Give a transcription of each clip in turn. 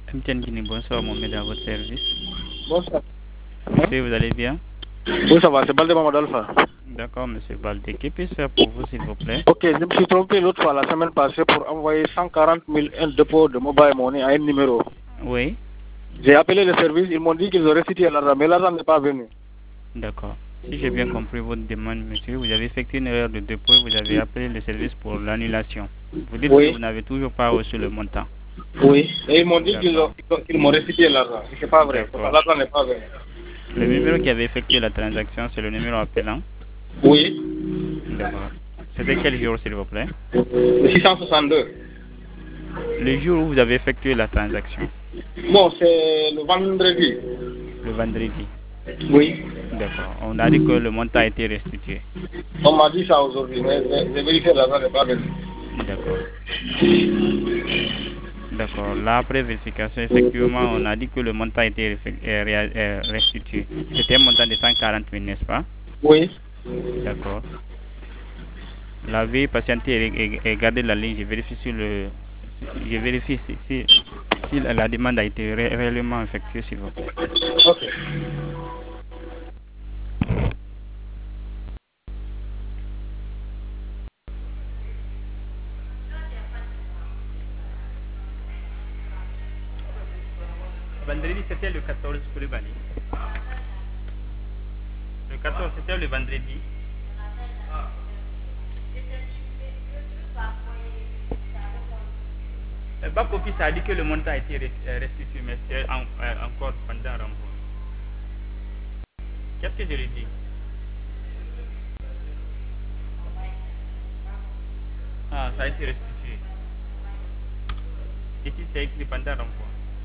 MTN Guinée, bonsoir Mohamed à votre service. Bonsoir. Monsieur, vous allez bien? Oui, ça va, c'est Balde Mamadou Alpha. D'accord, monsieur Baldé. Que puis-je faire pour vous, s'il vous plaît? Ok, je me suis trompé l'autre fois, la semaine passée, pour envoyer 140 000 un dépôt de mobile money à un numéro. Oui. J'ai appelé le service, ils m'ont dit qu'ils auraient restitué l'argent, mais l'argent n'est pas venu. D'accord. Si j'ai bien compris votre demande, monsieur, vous avez effectué une erreur de dépôt et vous avez appelé le service pour l'annulation. Vous dites que Oui, vous n'avez toujours pas reçu le montant. oui. Et ils m'ont dit D'accord. qu'ils m'ont restitué l'argent. Ce n'est pas vrai, parce que D'accord. l'argent n'est pas venu. Le numéro qui avait effectué la transaction, c'est le numéro appelant. Oui, D'accord. C'était quel jour, s'il vous plaît? le 662. Le jour où vous avez effectué la transaction. Bon, c'est le vendredi. Le vendredi. Oui. D'accord. On a dit que le montant a été restitué. On m'a dit ça aujourd'hui, mais j'ai vérifié, l'argent n'est pas venu. D'accord. D'accord. Là, après vérification, effectivement, on a dit que le montant a été restitué. C'était un montant de 140 000, n'est-ce pas? Oui. D'accord. La veuillez patienter et garder la ligne. Je vérifie si la demande a été réellement effectuée, s'il vous plaît. Ok. Vendredi, c'était le 14 Koulibaly. Le 14, c'était le vendredi. Back Office a dit que le montant a été restitué, mais c'est encore pendant renvoi. Qu'est-ce que je lui dis? Ah, ça a été restitué. Ici, c'est écrit pendant renvoi.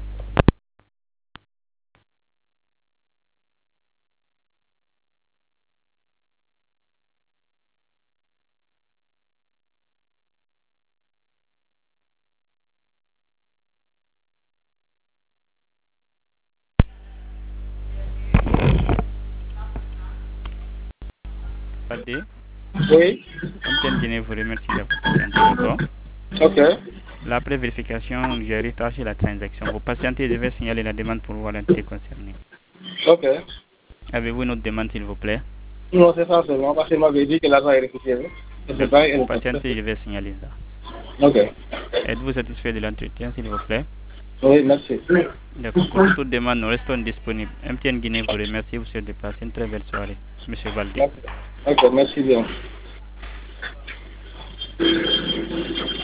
Baldé, Oui. MTN Guinée vous remercie d'avoir patienté, d'accord? Ok. Là, après vérification, j'ai retraché la transaction. Vous patientez, je vais signaler la demande pour voir l'entité concernée. Ok. Avez-vous une autre demande, s'il vous plaît? Non, c'est ça seulement, parce qu'il m'avait dit que l'argent est restitué. C'est D'accord. ça, et le Patientez, je vais signaler ça. Ok. Êtes-vous satisfait de l'entretien, s'il vous plaît? Oui, merci. D'accord. Pour toute demande, nous restons disponibles. MTN Guinée vous remercie, vous souhaite de passer une très belle soirée. Monsieur Baldé. Ok, merci bien.